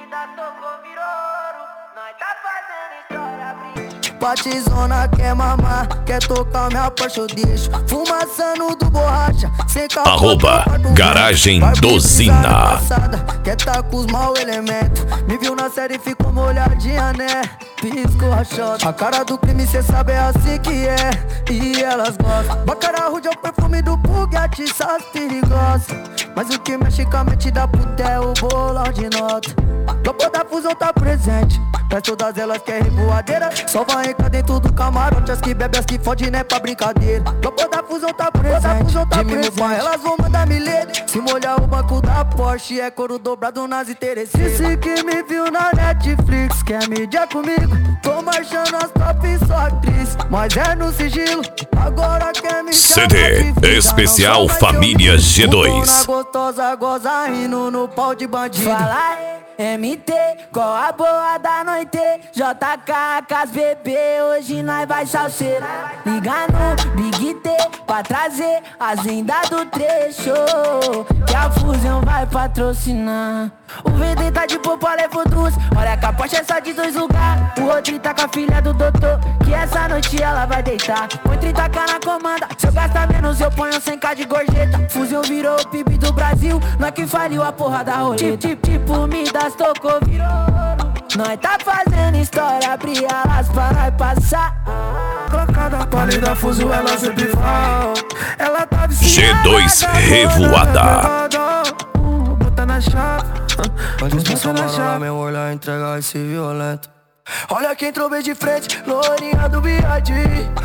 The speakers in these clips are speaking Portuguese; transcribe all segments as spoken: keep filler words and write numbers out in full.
vida tocou, virou ouro. Nós tá fazendo história, brilho. Batizona quer mamar, quer tocar minha Porsche eu deixo. Fumaçando do borracha, sem carro. Arroba Garagem Dozina. Quer tá com os mau elementos. Me viu na série e ficou molhadinha, né? Pisco a shot. A cara do crime cê sabe é assim que é. E elas gostam. Bacara rude é o perfume do Bugatti, essas perigosas. Mas o que mexe com a mente da puta é o bolão de nota. Topo da fusão tá presente. Pra todas elas quer revoadeira. Só vai entrar dentro do camarote. As que bebe, as que fode, né, pra brincadeira. Topo da fusão tá presente. De mimo pra elas vão mandar milete. Se molhar o banco da Porsche é couro dobrado nas interesseiras. Disse que me viu na Netflix, quer mídia comigo. Tô marchando as top, sou atriz, mas é no sigilo. Agora quer me C D Especial Família G dois. Gostosa goza rindo no pau de bandido. Fala aí, M T, qual a boa da noite? J K, Cas bebê, hoje nós vai salseirar. Liga no Big T pra trazer as vendas do trecho, que a fusão vai patrocinar. O V D tá de popa, levou duas. Olha que a Porsche é só de dois lugares. O Rodrigo tá com a filha do doutor, que essa noite ela vai deitar. Põe trinta k na comanda, se eu gastar menos eu ponho cem k de gorjeta. Fusão virou o P I B do Brasil, nós que faliu a porra da roleta. Tipo, tipo, tipo Midas tocou, virou ouro. Nós tá fazendo história, abrir alas pra nós passar. Colocada pálida, fuso, ela sempre fala. Ela tá G dois Revoada. Bota na chave. Pode passar na chave, meu olhar entregar esse violento. Olha quem entrou bem de frente, lourinha do B I D.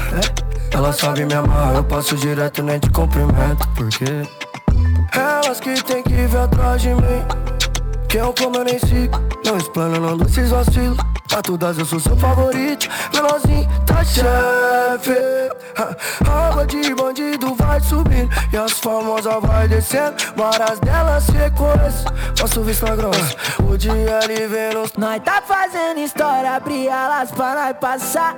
Ela sabe me amar, eu passo direto, nem te cumprimento. Porque elas que tem que vir atrás de mim, que eu como eu nem sigo, não explano, não dou esses vacilos. Pra todas eu sou seu favorito, menorzinho tá chefe. Água de bandido vai subindo e as famosas vai descendo. Várias delas se reconhecem, posso ver na grossa. O dia ele vem nos... Nós tá fazendo história, abrir alas pra nós passar.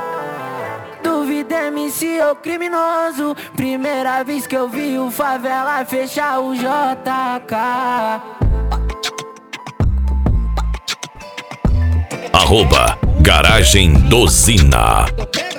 Duvida M C ou criminoso. Primeira vez que eu vi o favela fechar o J K. Arroba Garagem Dozina.